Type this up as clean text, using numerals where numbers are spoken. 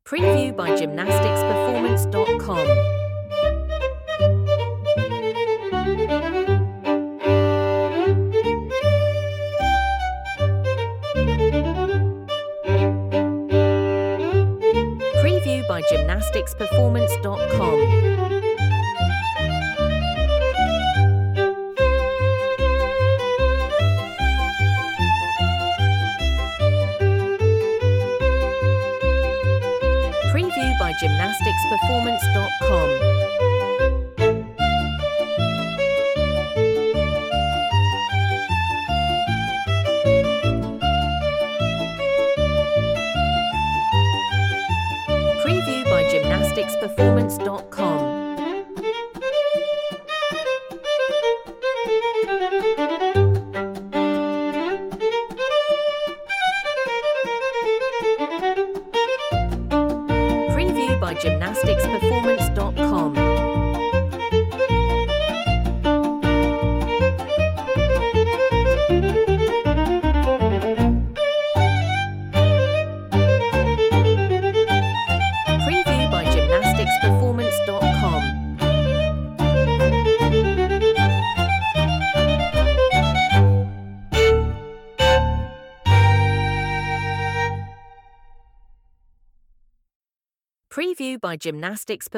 Preview by gymnasticsperformance.com. Preview by gymnasticsperformance.com. Preview by gymnasticsperformance.com. Preview by gymnasticsperformance.com. Preview by gymnasticsperformance.com. Preview by gymnasticsperformance.com. Preview by gymnastics